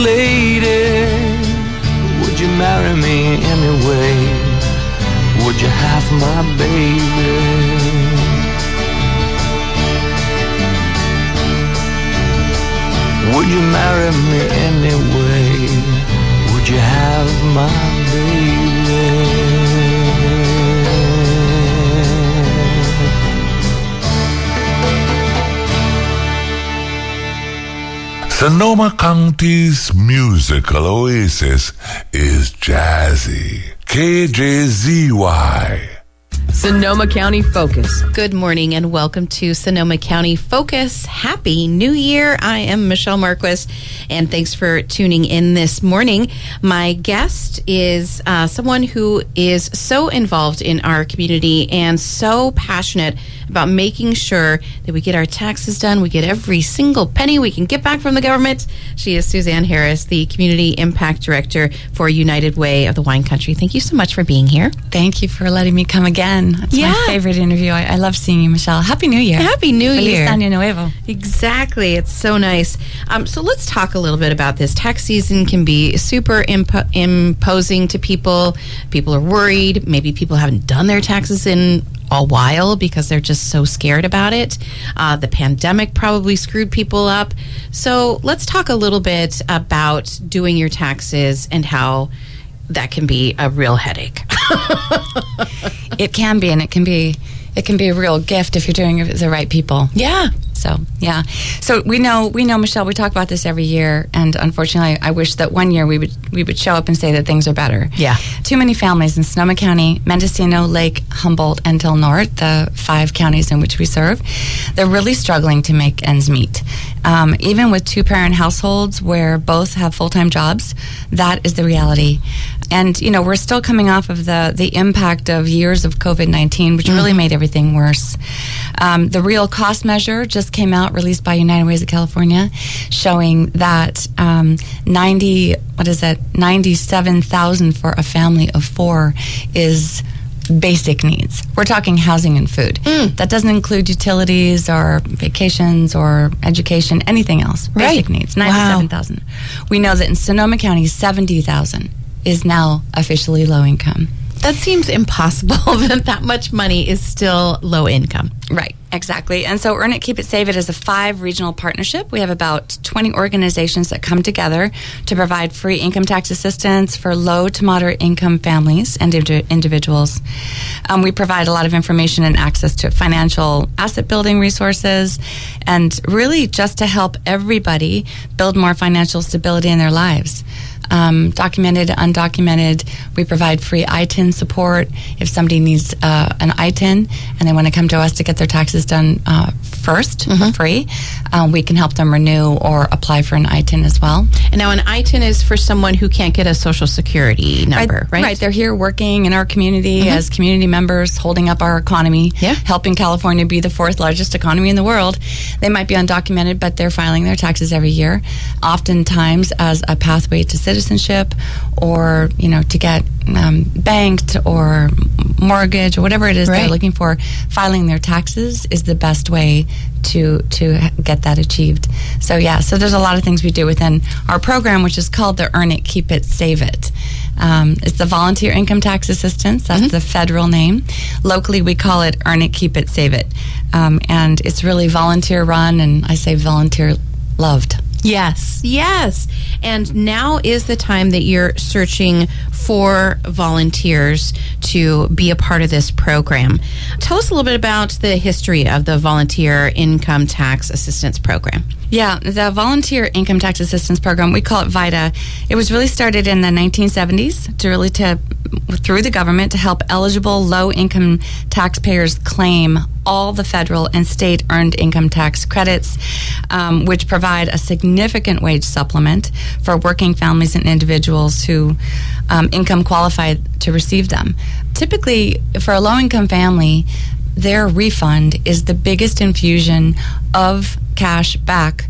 Lady, would you marry me anyway? Would you have my baby? Would you marry me anyway? Would you have my baby? Sonoma County's musical oasis is Jazzy. KJZY. Sonoma County Focus. Good morning and welcome to Sonoma County Focus. Happy New Year. I am Michelle Marquis, and thanks for tuning in this morning. My guest is someone who is so involved in our community and so passionate about making sure that we get our taxes done. We get every single penny we can get back from the government. She is Suzanne Harris, the Community Impact Director for United Way of the Wine Country. Thank you so much for being here. Thank you for letting me come again. It's my favorite interview. I love seeing you, Michelle. Happy New Year. Happy New Year. Feliz Año Nuevo. Exactly. It's so nice. So let's talk a little bit about this. Tax season can be super imposing to people. People are worried. Maybe people haven't done their taxes in a while because they're just so scared about it. The pandemic probably screwed people up. So let's talk a little bit about doing your taxes and how that can be a real headache. It can be, and it can be a real gift if you're doing it with the right people. Yeah. So we know, Michelle, we talk about this every year, and unfortunately I wish that one year we would show up and say that things are better. Yeah. Too many families in Sonoma County, Mendocino, Lake, Humboldt, and Del Norte, the 5 counties in which we serve, they're really struggling to make ends meet. Even with 2-parent households where both have full-time jobs, that is the reality. And, we're still coming off of the impact of years of COVID-19, which really made everything worse. The real cost measure just came out, released by United Ways of California, showing that 97,000 for a family of 4 is basic needs. We're talking housing and food. That doesn't include utilities or vacations or education, anything else. Basic needs, 97,000. Wow. We know that in Sonoma County, 70,000 is now officially low income. That seems impossible that much money is still low income. Right, exactly. And so Earn It, Keep It, Save It is a 5 regional partnership. We have about 20 organizations that come together to provide free income tax assistance for low to moderate income families and individuals. We provide a lot of information and access to financial asset building resources, and really just to help everybody build more financial stability in their lives. Documented, undocumented. We provide free ITIN support. If somebody needs an ITIN and they want to come to us to get their taxes done first for free, we can help them renew or apply for an ITIN as well. And now an ITIN is for someone who can't get a Social Security number, right? Right. They're here working in our community as community members, holding up our economy, helping California be the 4th largest economy in the world. They might be undocumented, but they're filing their taxes every year, oftentimes as a pathway to citizenship or, to get banked or mortgage or whatever it is they're looking for. Filing their taxes is the best way to get that achieved. So there's a lot of things we do within our program, which is called the Earn It, Keep It, Save It. It's the Volunteer Income Tax Assistance. That's the federal name. Locally, we call it Earn It, Keep It, Save It. And it's really volunteer run, and I say volunteer loved. Yes. And now is the time that you're searching for volunteers to be a part of this program. Tell us a little bit about the history of the Volunteer Income Tax Assistance Program. Yeah, the Volunteer Income Tax Assistance Program, we call it VITA. It was really started in the 1970s through the government to help eligible low-income taxpayers claim all the federal and state earned income tax credits, which provide a significant wage supplement for working families and individuals who income qualify to receive them. Typically, for a low-income family, their refund is the biggest infusion of cash back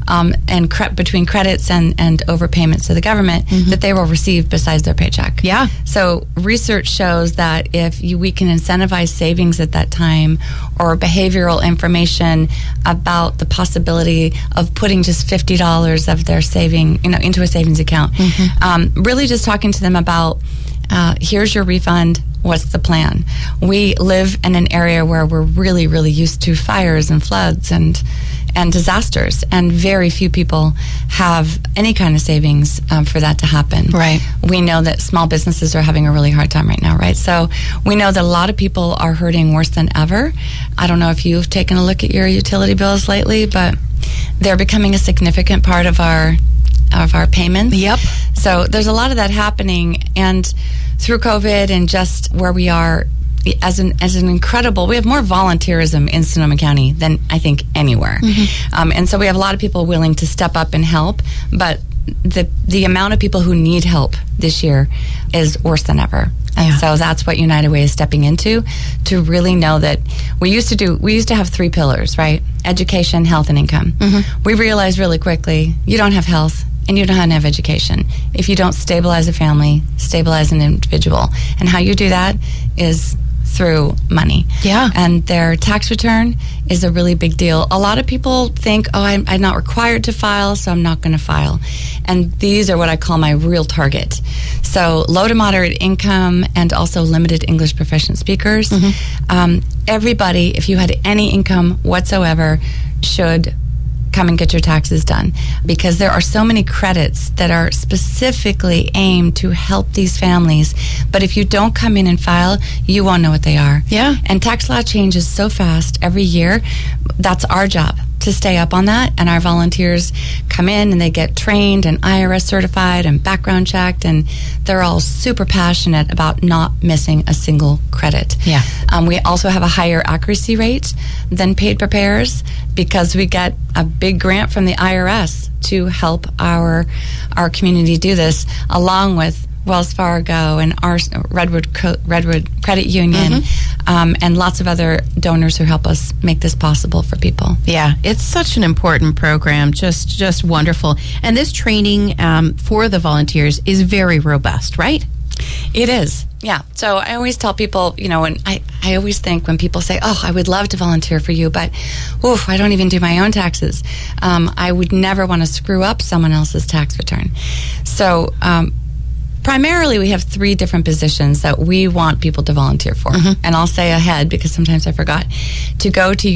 and between credits and overpayments to the government that they will receive besides their paycheck. Yeah. So research shows that if we can incentivize savings at that time, or behavioral information about the possibility of putting just $50 of their saving, into a savings account, really just talking to them about, here's your refund. What's the plan? We live in an area where we're really, really used to fires and floods and disasters, and very few people have any kind of savings for that to happen. Right. We know that small businesses are having a really hard time right now, right? So we know that a lot of people are hurting worse than ever. I don't know if you've taken a look at your utility bills lately, but they're becoming a significant part of our payments. Yep. So there's a lot of that happening, and through COVID and just where we are as an incredible, we have more volunteerism in Sonoma County than I think anywhere. And so we have a lot of people willing to step up and help, but the amount of people who need help this year is worse than ever. And so that's what United Way is stepping into, to really know that we used to have 3 pillars, right? Education, health, and income. We realized really quickly, you don't have health and you don't have education if you don't stabilize a family, stabilize an individual. And how you do that is through money. Yeah. And their tax return is a really big deal. A lot of people think, I'm not required to file, so I'm not going to file. And these are what I call my real target. So low to moderate income and also limited English proficient speakers. Everybody, if you had any income whatsoever, should come and get your taxes done, because there are so many credits that are specifically aimed to help these families. But if you don't come in and file, you won't know what they are. Yeah. And tax law changes so fast every year. That's our job, to stay up on that. And our volunteers come in and they get trained and IRS certified and background checked, and they're all super passionate about not missing a single credit. Yeah. We also have a higher accuracy rate than paid preparers, because we get a big grant from the IRS to help our community do this, along with Wells Fargo and our Redwood Credit Union, and lots of other donors who help us make this possible for people. Yeah, it's such an important program, just wonderful. And this training for the volunteers is very robust, right? It is, yeah. So I always tell people, and I always think when people say, I would love to volunteer for you, but I don't even do my own taxes. I would never want to screw up someone else's tax return. So primarily, we have 3 different positions that we want people to volunteer for. And I'll say ahead, because sometimes I forgot, to go to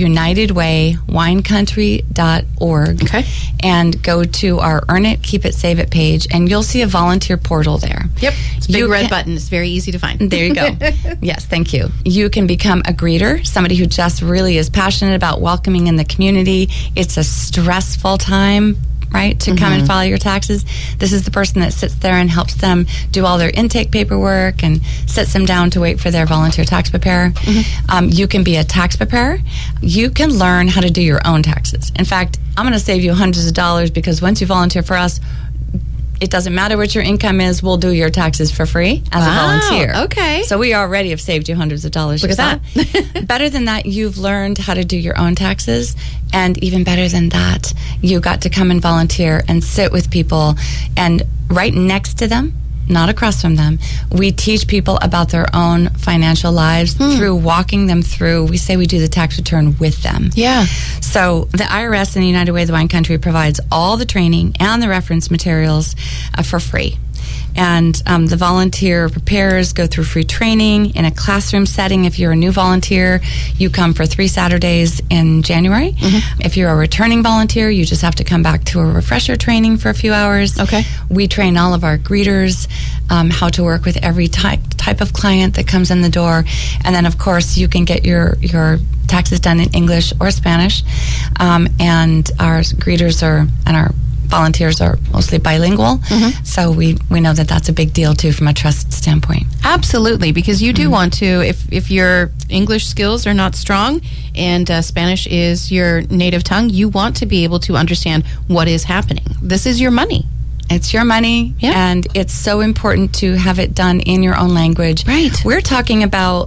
UnitedWayWineCountry.org and go to our Earn It, Keep It, Save It page, and you'll see a volunteer portal there. Yep. It's a big red button. It's very easy to find. There you go. Yes, thank you. You can become a greeter, somebody who just really is passionate about welcoming in the community. It's a stressful time, right, to come and file your taxes. This is the person that sits there and helps them do all their intake paperwork and sits them down to wait for their volunteer tax preparer. You can be a tax preparer. You can learn how to do your own taxes. In fact, I'm going to save you hundreds of dollars, because once you volunteer for us, it doesn't matter what your income is, we'll do your taxes for free as a volunteer. Okay. So we already have saved you hundreds of dollars. Look at that. Better than that, you've learned how to do your own taxes. And even better than that, you got to come and volunteer and sit with people, and right next to them, not across from them, we teach people about their own financial lives through walking them through. We say we do the tax return with them. Yeah. So the IRS and the United Way of the Wine Country provides all the training and the reference materials for free. And the volunteer preparers go through free training in a classroom setting. If you're a new volunteer, you come for 3 Saturdays in January. If you're a returning volunteer, you just have to come back to a refresher training for a few hours. Okay. We train all of our greeters how to work with every type of client that comes in the door. And then, of course, you can get your taxes done in English or Spanish. And our greeters and our volunteers are mostly bilingual, so we know that that's a big deal too from a trust standpoint. Absolutely, because you do want to, if your English skills are not strong and Spanish is your native tongue, you want to be able to understand what is happening. This is your money. It's your money, and it's so important to have it done in your own language. Right. We're talking about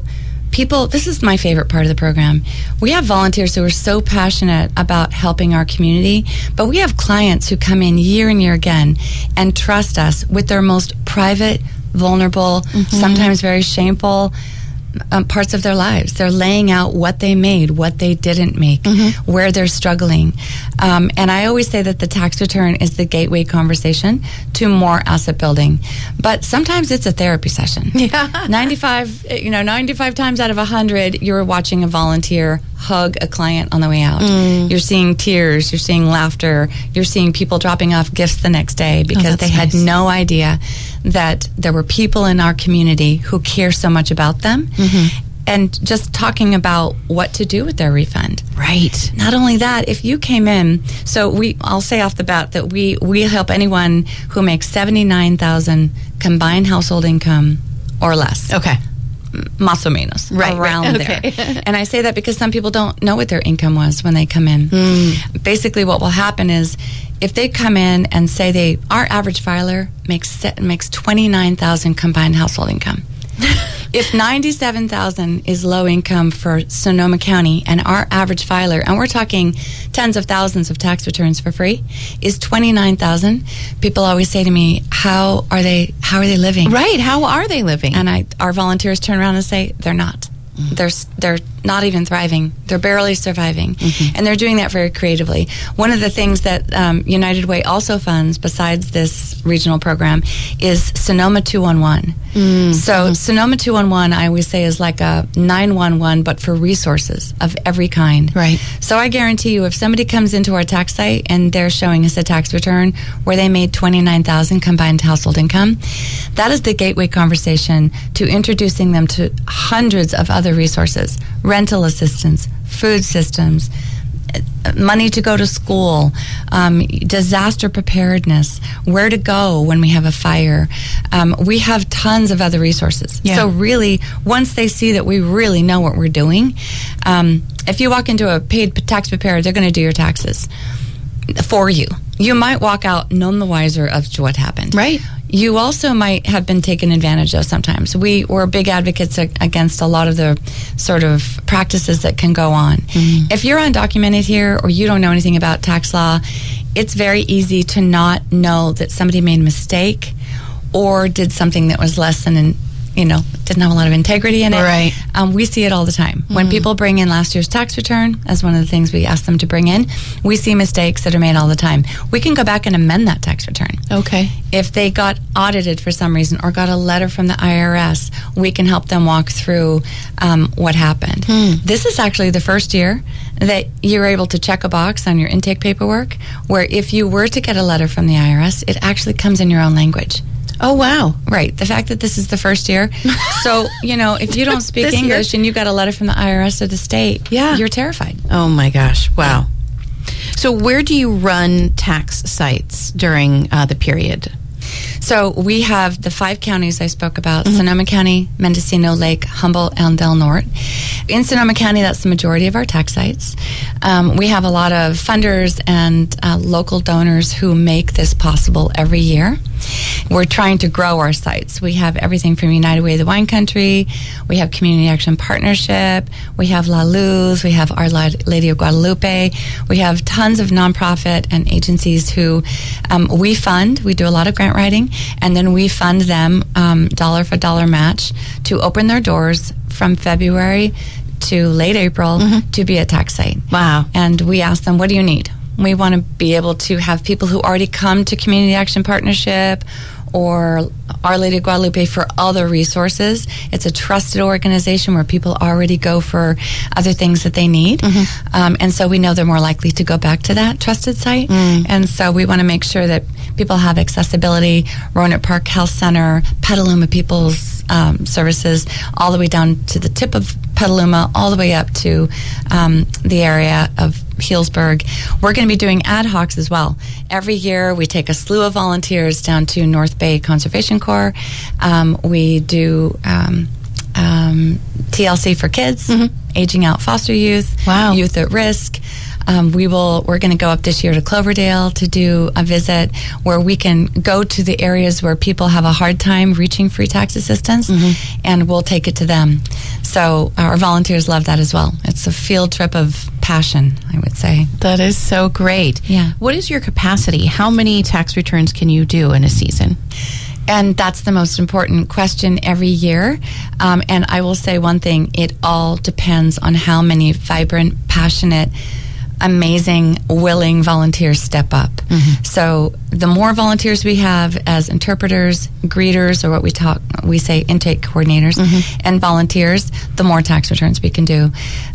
people, this is my favorite part of the program. We have volunteers who are so passionate about helping our community, but we have clients who come in year and year again and trust us with their most private, vulnerable, sometimes very shameful parts of their lives. They're laying out what they made, what they didn't make, where they're struggling. And I always say that the tax return is the gateway conversation to more asset building. But sometimes it's a therapy session. 95 times out of 100, you're watching a volunteer hug a client on the way out. You're seeing tears, you're seeing laughter, you're seeing people dropping off gifts the next day because they had no idea that there were people in our community who care so much about them. And just talking about what to do with their refund. Right. Not only that, if you came in, I'll say off the bat that we help anyone who makes $79,000 combined household income or less. Okay. Más o menos. Around there. And I say that because some people don't know what their income was when they come in. Basically what will happen is if they come in and say our average filer makes $29,000 combined household income. If $97,000 is low income for Sonoma County and our average filer, and we're talking tens of thousands of tax returns for free, is $29,000, people always say to me, how are they living? Right, how are they living? And our volunteers turn around and say, they're not. They're not even thriving. They're barely surviving. And they're doing that very creatively. One of the things that United Way also funds, besides this regional program, is Sonoma 211. So Sonoma 211, I always say, is like a 911, but for resources of every kind. Right. So I guarantee you, if somebody comes into our tax site and they're showing us a tax return where they made $29,000 combined household income, that is the gateway conversation to introducing them to hundreds of other resources: rental assistance, food systems, money to go to school, disaster preparedness, where to go when we have a fire. We have tons of other resources. Yeah. So really, once they see that we really know what we're doing, if you walk into a paid tax preparer, they're going to do your taxes for you. You might walk out none the wiser of what happened. Right. You also might have been taken advantage of sometimes. We're big advocates against a lot of the sort of practices that can go on. If you're undocumented here or you don't know anything about tax law, it's very easy to not know that somebody made a mistake or did something that was less than didn't have a lot of integrity in it. Right. We see it all the time. When people bring in last year's tax return, as one of the things we ask them to bring in, we see mistakes that are made all the time. We can go back and amend that tax return. Okay. If they got audited for some reason or got a letter from the IRS, we can help them walk through what happened. This is actually the first year that you're able to check a box on your intake paperwork where if you were to get a letter from the IRS, it actually comes in your own language. Oh, wow. Right. The fact that this is the first year. So, if you don't speak English and you got a letter from the IRS or the state, you're terrified. Oh, my gosh. Wow. So where do you run tax sites during the period? So we have the 5 counties I spoke about: Sonoma County, Mendocino, Lake, Humboldt, and Del Norte. In Sonoma County, that's the majority of our tax sites. We have a lot of funders and local donors who make this possible every year. We're trying to grow our sites. We have everything from United Way of the Wine Country. We have Community Action Partnership. We have La Luz. We have Our Lady of Guadalupe. We have tons of nonprofit and agencies who we fund. We do a lot of grant writing, and then we fund them dollar for dollar match to open their doors from February to late April to be a tax site. Wow. And we ask them, what do you need? We want to be able to have people who already come to Community Action Partnership or Our Lady of Guadalupe for other resources. It's a trusted organization where people already go for other things that they need. And so we know they're more likely to go back to that trusted site. And so we want to make sure that people have accessibility. Roanoke Park Health Center, Petaluma People's Services, all the way down to the tip of Petaluma, all the way up to the area of Healdsburg. We're going to be doing ad hocs as well. Every year we take a slew of volunteers down to North Bay Conservation Corps. We do TLC for kids, aging out foster youth, youth at risk. We're going to go up this year to Cloverdale to do a visit where we can go to the areas where people have a hard time reaching free tax assistance, and we'll take it to them. So our volunteers love that as well. It's a field trip of passion, I would say. That is so great. Yeah. What is your capacity? How many tax returns can you do in a season? And that's the most important question every year. And I will say one thing, it all depends on how many vibrant, passionate, amazing, willing volunteers step up. So the more volunteers we have as interpreters, greeters, or what we say intake coordinators, and volunteers, the more tax returns we can do.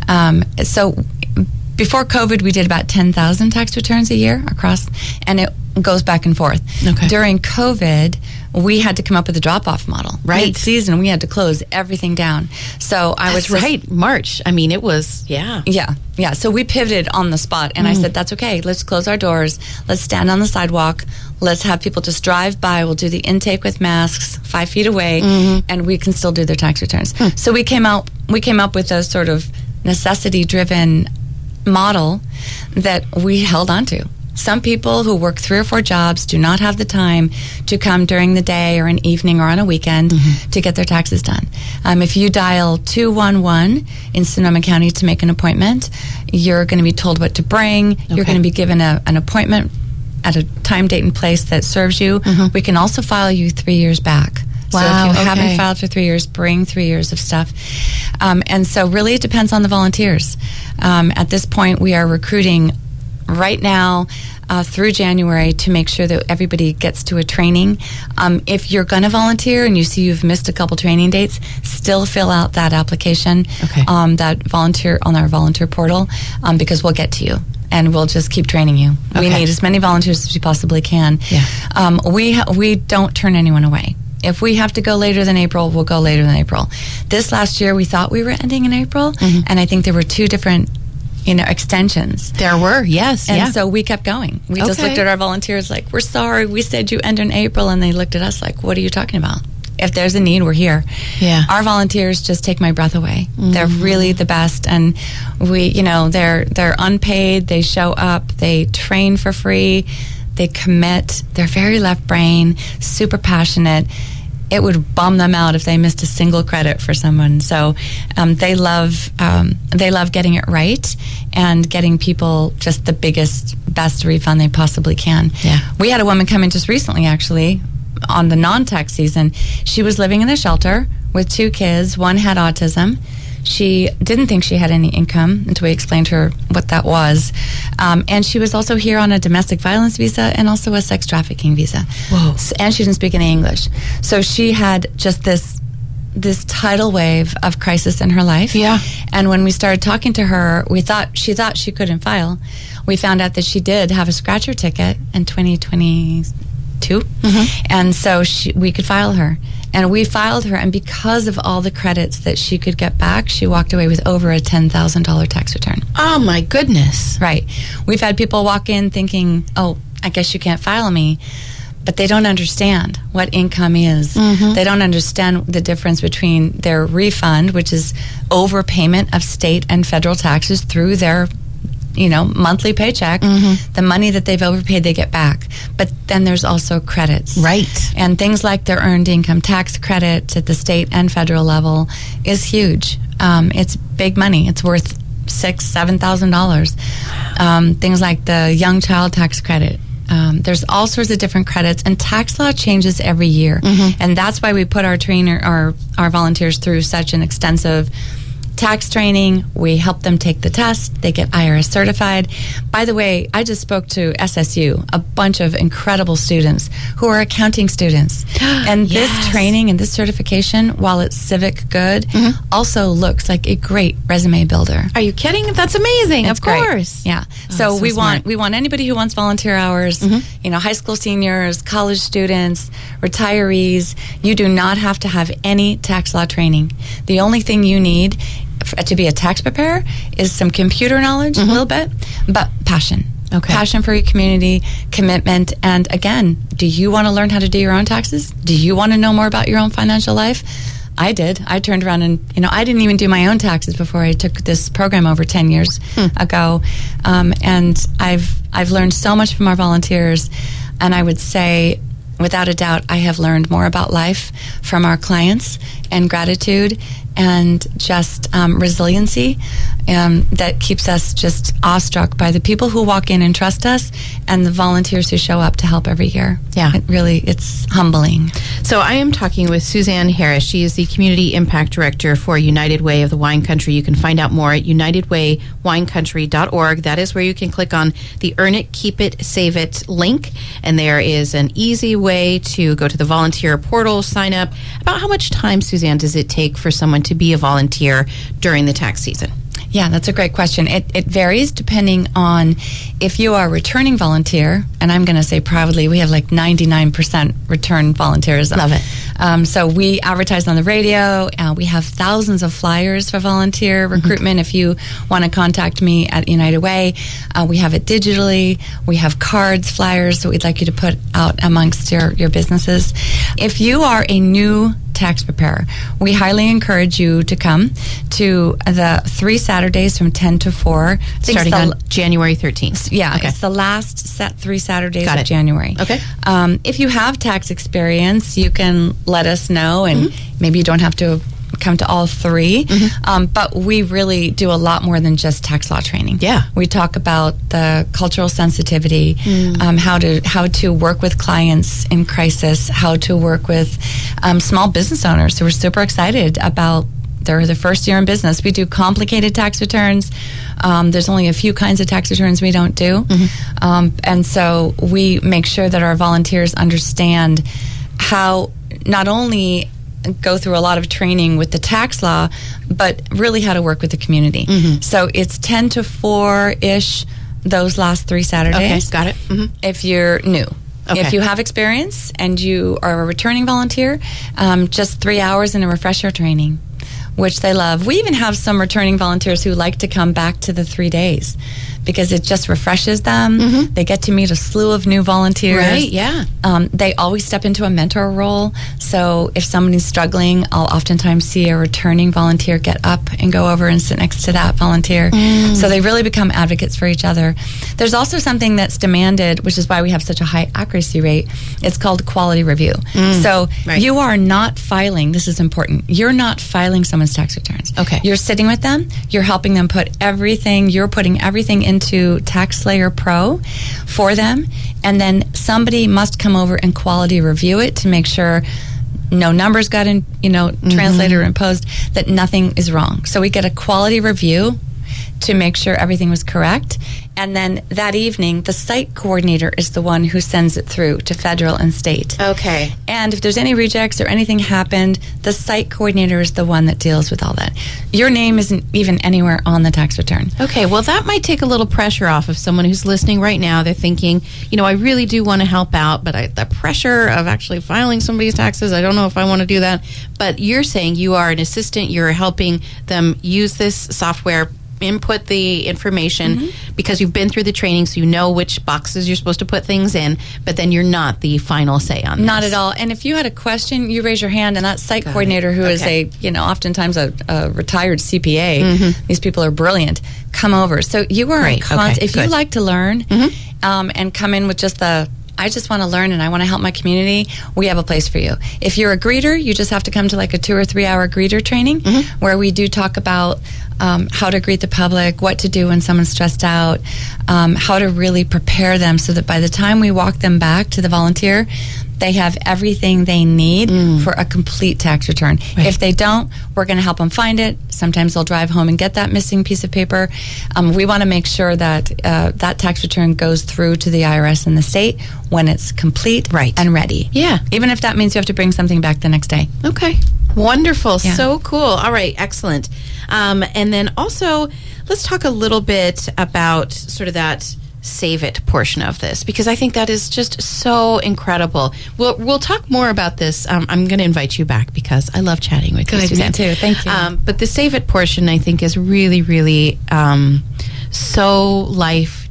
So before COVID, we did about 10,000 tax returns a year across, and it goes back and forth. Okay. During COVID, we had to come up with a drop-off model. Right. Mid-season, we had to close everything down. So I was right. March. I mean, it was, yeah. Yeah. So we pivoted on the spot, and I said, that's okay. Let's close our doors. Let's stand on the sidewalk. Let's have people just drive by. We'll do the intake with masks 5 feet away, and we can still do their tax returns. So we came up with a sort of necessity-driven model that we held on to. Some people who work 3 or 4 jobs do not have the time to come during the day or an evening or on a weekend to get their taxes done. If you dial 211 in Sonoma County to make an appointment, you're going to be told what to bring. Okay. You're going to be given an appointment at a time, date, and place that serves you. We can also file you 3 years back. Wow, so if you haven't filed for 3 years, bring 3 years of stuff. And so really it depends on the volunteers. At this point, we are recruiting right now through January to make sure that everybody gets to a training. If you're going to volunteer and you see you've missed a couple training dates, still fill out that application, that volunteer on our volunteer portal, because we'll get to you. And we'll just keep training you. We need as many volunteers as we possibly can. Yeah. We don't turn anyone away. If we have to go later than April, we'll go later than April. This last year, we thought we were ending in April, and I think there were 2 different extensions. There were, yes. And so we kept going. We just looked at our volunteers like, we're sorry, we said you end in April, and they looked at us like, what are you talking about? If there's a need, we're here. Yeah. Our volunteers just take my breath away. They're really the best, and they're unpaid, they show up, they train for free, they commit, they're very left brain, super passionate. It would bum them out if they missed a single credit for someone. So they love getting it right and getting people just the best refund they possibly can. Yeah. We had a woman come in just recently, actually, on the non-tax season. She was living in a shelter with 2 kids. One had autism. She didn't think she had any income until we explained to her what that was. And she was also here on a domestic violence visa and also a sex trafficking visa. Whoa. And she didn't speak any English. So she had just this tidal wave of crisis in her life. Yeah. And when we started talking to her, she thought she couldn't file. We found out that she did have a scratcher ticket in 2022. And so we could file her. And we filed her, and because of all the credits that she could get back, she walked away with over a $10,000 tax return. Oh, my goodness. Right. We've had people walk in thinking, oh, I guess you can't file me. But they don't understand what income is. They don't understand the difference between their refund, which is overpayment of state and federal taxes through their monthly paycheck. The money that they've overpaid, they get back. But then there's also credits. Right. And things like their earned income tax credit at the state and federal level is huge. It's big money. It's worth $6,000-$7,000. Things like the young child tax credit. There's all sorts of different credits, and tax law changes every year. And that's why we put our volunteers through such an extensive tax training. We help them take the test. They get IRS certified. By the way, I just spoke to SSU, a bunch of incredible students who are accounting students. And this training and this certification, while it's civic good, also looks like a great resume builder. Are you kidding? That's amazing. It's of course. Great. Yeah. So we want anybody who wants volunteer hours, high school seniors, college students, retirees. You do not have to have any tax law training. The only thing you need to be a tax preparer is some computer knowledge, a little bit, but passion. Okay. Passion for your community, commitment, and again, do you want to learn how to do your own taxes? Do you want to know more about your own financial life? I did. I turned around and, I didn't even do my own taxes before I took this program over 10 years ago. And I've learned so much from our volunteers. And I would say, without a doubt, I have learned more about life from our clients, and gratitude, and just resiliency that keeps us just awestruck by the people who walk in and trust us, and the volunteers who show up to help every year. Yeah. It's humbling. So I am talking with Suzanne Harris. She is the Community Impact Director for United Way of the Wine Country. You can find out more at unitedwaywinecountry.org. That is where you can click on the Earn It, Keep It, Save It link, and there is an easy way to go to the volunteer portal, sign up. About how much time, Suzanne, does it take for someone to be a volunteer during the tax season? Yeah, that's a great question. It varies depending on if you are a returning volunteer, and I'm going to say proudly we have like 99% return volunteers. Love it. So we advertise on the radio. We have thousands of flyers for volunteer recruitment. If you want to contact me at United Way, we have it digitally. We have cards, flyers that we'd like you to put out amongst your businesses. If you are a new tax preparer, we highly encourage you to come to the 3 Saturdays from 10 to 4. Starting on January 13th. Yeah, okay. It's the last 3 Saturdays of January. Okay. If you have tax experience, you can let us know, and maybe you don't have to come to all 3. But we really do a lot more than just tax law training. Yeah. We talk about the cultural sensitivity, how to work with clients in crisis, how to work with small business owners who are super excited about their first year in business. We do complicated tax returns. There's only a few kinds of tax returns we don't do. And so we make sure that our volunteers understand how not only go through a lot of training with the tax law, but really how to work with the community. So it's 10 to 4-ish those last 3 Saturdays. Okay, got it. If you're new. Okay. If you have experience and you are a returning volunteer, just 3 hours in a refresher training, which they love. We even have some returning volunteers who like to come back to the 3 days because it just refreshes them. They get to meet a slew of new volunteers. Right, yeah. They always step into a mentor role. So if somebody's struggling, I'll oftentimes see a returning volunteer get up and go over and sit next to that volunteer. So they really become advocates for each other. There's also something that's demanded, which is why we have such a high accuracy rate. It's called quality review. So you are not filing, this is important, you're not filing someone's tax returns. Okay. You're sitting with them, you're helping them put everything, you're putting everything into TaxSlayer Pro for them, and then somebody must come over and quality review it to make sure no numbers got in, translated or imposed, that nothing is wrong. So we get a quality review to make sure everything was correct. And then that evening, the site coordinator is the one who sends it through to federal and state. Okay. And if there's any rejects or anything happened, the site coordinator is the one that deals with all that. Your name isn't even anywhere on the tax return. Okay, well, that might take a little pressure off of someone who's listening right now. They're thinking, I really do want to help out, but the pressure of actually filing somebody's taxes, I don't know if I want to do that. But you're saying you are an assistant, you're helping them use this software, input the information because you've been through the training, so you know which boxes you're supposed to put things in, but then you're not the final say on this. Not at all. And if you had a question, you raise your hand, and that site coordinator, who is oftentimes a retired CPA, these people are brilliant, come over. So you are if you like to learn and come in with just I just want to learn and I want to help my community, we have a place for you. If you're a greeter, you just have to come to like a 2 or 3 hour greeter training where we do talk about how to greet the public, what to do when someone's stressed out, how to really prepare them so that by the time we walk them back to the volunteer, they have everything they need for a complete tax return. Right. If they don't, we're going to help them find it. Sometimes they'll drive home and get that missing piece of paper. We want to make sure that that tax return goes through to the IRS and the state when it's complete and ready. Yeah. Even if that means you have to bring something back the next day. Okay. Wonderful. Yeah. So cool. All right. Excellent. And then also, let's talk a little bit about sort of that Save It portion of this, because I think that is just so incredible. We'll talk more about this. I'm going to invite you back because I love chatting with you, Suzanne. Me too. Thank you. But the Save It portion, I think, is really, really so life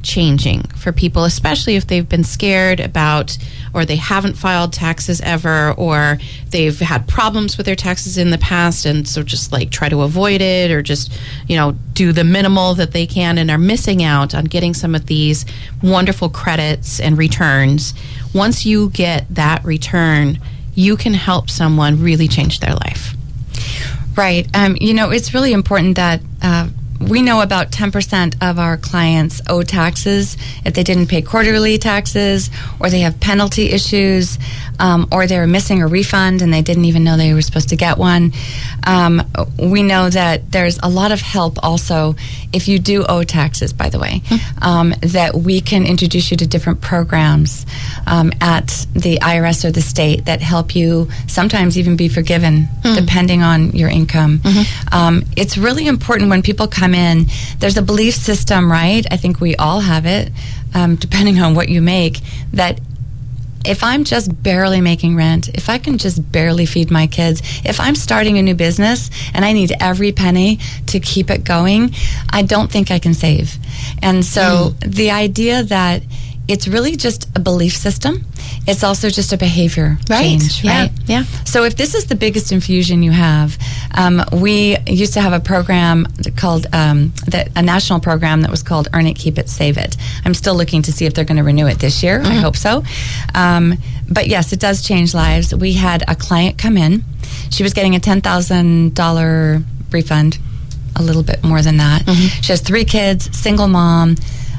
changing for people, especially if they've been scared about, or they haven't filed taxes ever, or they've had problems with their taxes in the past, and so just like try to avoid it, or just, do the minimal that they can, and are missing out on getting some of these wonderful credits and returns. Once you get that return, you can help someone really change their life. Right. It's really important that we know about 10% of our clients owe taxes if they didn't pay quarterly taxes, or they have penalty issues, or they're missing a refund and they didn't even know they were supposed to get one. We know that there's a lot of help also if you do owe taxes, by the way, that we can introduce you to different programs at the IRS or the state that help you sometimes even be forgiven depending on your income. It's really important when people come in, there's a belief system, right? I think we all have it, depending on what you make, that if I'm just barely making rent, if I can just barely feed my kids, if I'm starting a new business and I need every penny to keep it going, I don't think I can save. And so the idea that it's really just a belief system, it's also just a behavior change, right? Yeah. So if this is the biggest infusion you have, we used to have a program called, a national program that was called Earn It, Keep It, Save It. I'm still looking to see if they're going to renew it this year. I hope so. But yes, it does change lives. We had a client come in. She was getting a $10,000 refund, a little bit more than that. She has 3 kids, single mom.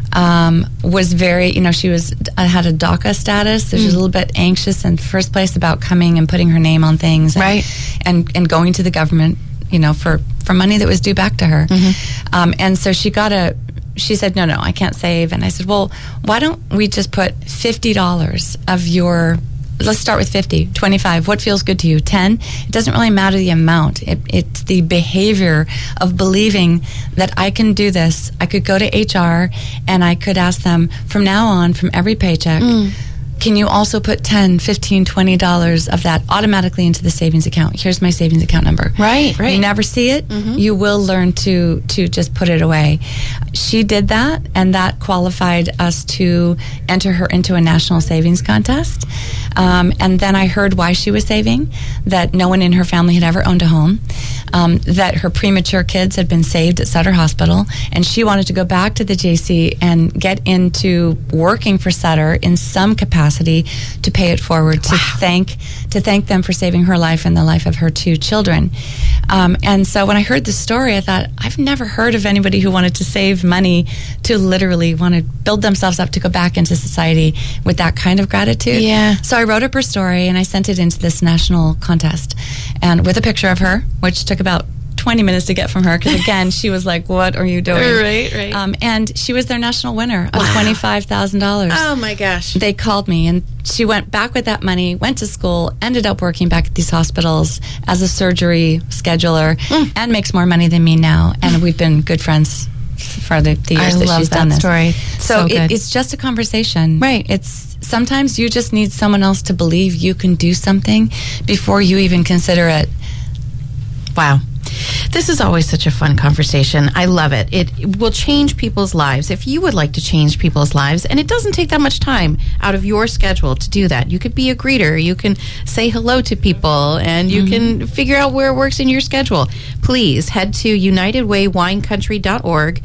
Was very, she had a DACA status, so she was a little bit anxious in the first place about coming and putting her name on things, and going to the government, for money that was due back to her. And so she said, no, I can't save. And I said, well, why don't we just put $50 of your, let's start with 50, 25. What feels good to you? 10? It doesn't really matter the amount. It's the behavior of believing that I can do this. I could go to HR and I could ask them from now on, from every paycheck, can you also put $10, $15, $20 of that automatically into the savings account? Here's my savings account number. Right. You never see it. You will learn to just put it away. She did that, and that qualified us to enter her into a national savings contest. And then I heard why she was saving, that no one in her family had ever owned a home, that her premature kids had been saved at Sutter Hospital, and she wanted to go back to the JC and get into working for Sutter in some capacity to pay it forward, to thank them for saving her life and the life of her 2 children. And so when I heard the story, I thought, I've never heard of anybody who wanted to save money to literally want to build themselves up to go back into society with that kind of gratitude. Yeah. So I wrote up her story and I sent it into this national contest, and with a picture of her, which took about 20 minutes to get from her, because again, she was like, what are you doing? Right. And she was their national winner of $25,000. Oh my gosh. They called me, and she went back with that money, went to school, ended up working back at these hospitals as a surgery scheduler, and makes more money than me now. And we've been good friends for the years that she's done this. Story. So it's just a conversation. Right. It's sometimes you just need someone else to believe you can do something before you even consider it. Wow. This is always such a fun conversation. I love it. It will change people's lives. If you would like to change people's lives, and it doesn't take that much time out of your schedule to do that. You could be a greeter. You can say hello to people, and you can figure out where it works in your schedule. Please head to UnitedWayWineCountry.org,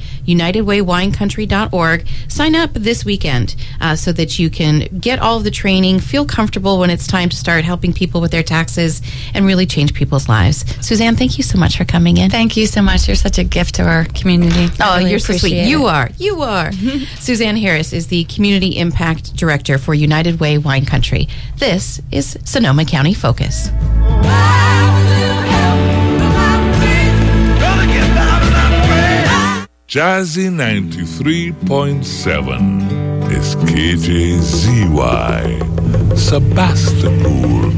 UnitedWayWineCountry.org. Sign up this weekend so that you can get all of the training, feel comfortable when it's time to start helping people with their taxes, and really change people's lives. Suzanne, thank you so much for coming in. Thank you so much. You're such a gift to our community. You're so sweet. You are. Suzanne Harris is the Community Impact Director for United Way Wine Country. This is Sonoma County Focus. Jazzy 93.7 is KJZY, Sebastopol.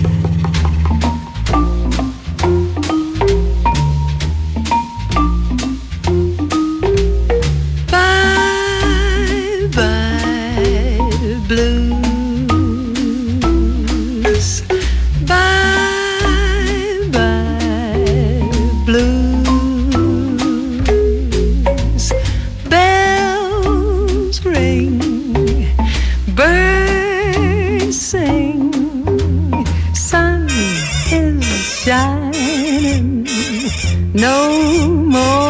No more